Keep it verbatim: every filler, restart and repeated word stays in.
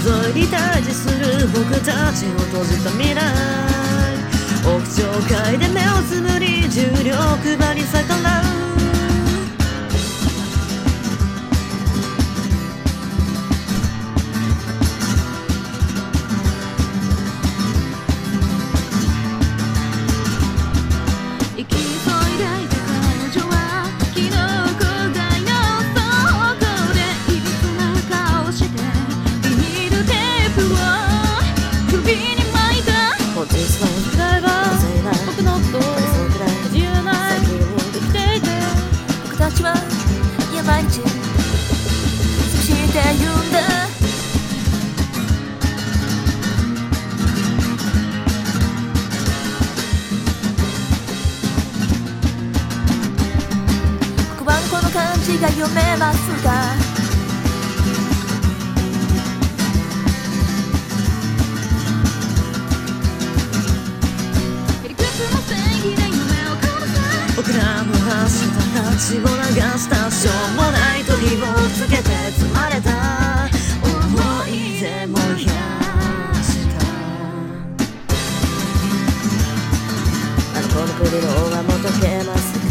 沿いに対峙する僕たちの閉じた未来、屋上階で目をつむり重力場に逆らう。 行き急いでいた彼女は昨日郊外の倉庫でいびつな顔してビニールテープを首に巻いた。 本日の時代は僕のこと自由ない生きていて、 僕たちは山一そして言うんだ。黒板この漢字が読めますか？ 僕らの走った血を流したしょうもない時をつけて積まれた思い出燃やしたあの子の首の尾はもとけます